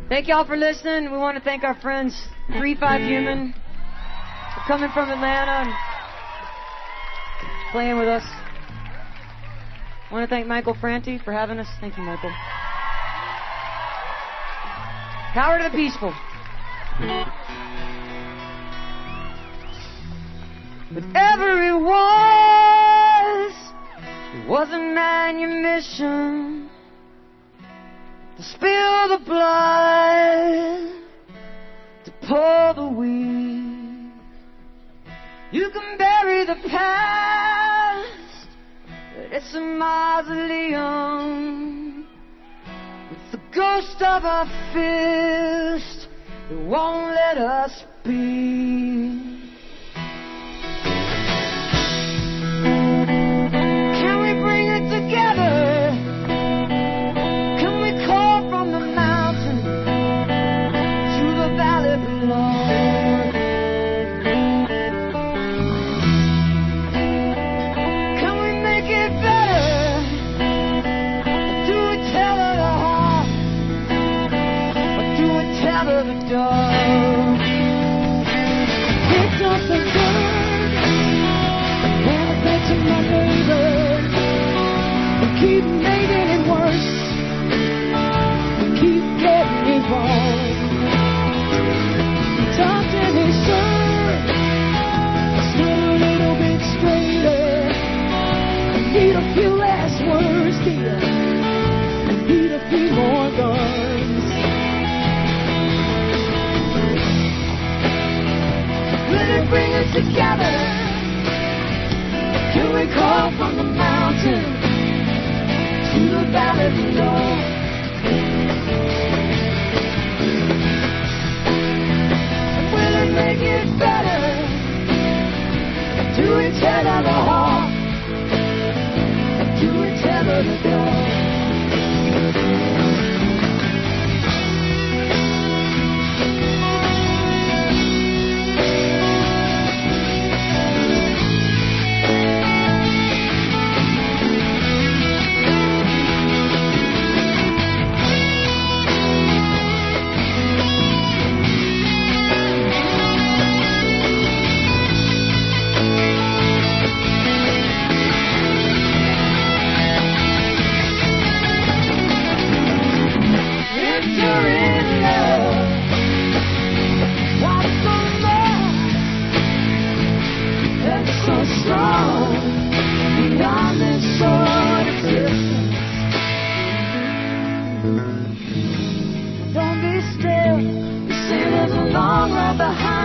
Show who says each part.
Speaker 1: Thank y'all for listening. We want to thank our friends 3-5 Human for coming from Atlanta and playing with us. I want to thank Michael Franti for having us. Thank you, Michael. Power to the peaceful. Whatever it was a manumission to spill the blood, to pour the weed. You can bury the past, but it's a mausoleum with the ghost of a fist that won't let us be. Can we bring it together? Can we call from the mountain to the valley below? Can we make it better? Or do we tell her the heart? Or do we tell her the door? Picked up the gun and I bet to my neighbor. We keep making it worse. We keep getting it wrong. Tucked in his shirt, stood a little bit straighter. I need a few last words, dear. I need a few more guns. Will it bring us together? Can we call from the mountain to the valley below? And will it make it better? Do we tell her the heart? Or do we tell her the door? Don't be still, you see there's a long road behind.